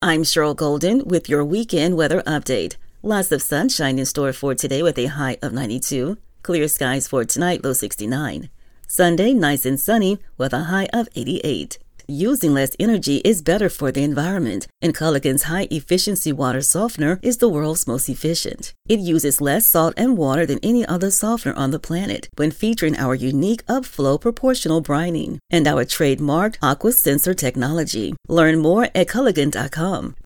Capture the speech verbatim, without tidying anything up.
I'm Cheryl Golden with your weekend weather update. Lots of sunshine in store for today with a high of ninety-two. Clear skies for tonight, low sixty-nine. Sunday, nice and sunny with a high of eighty-eight. Using less energy is better for the environment, and Culligan's high-efficiency water softener is the world's most efficient. It uses less salt and water than any other softener on the planet when featuring our unique upflow proportional brining and our trademarked aqua sensor technology. Learn more at Culligan dot com.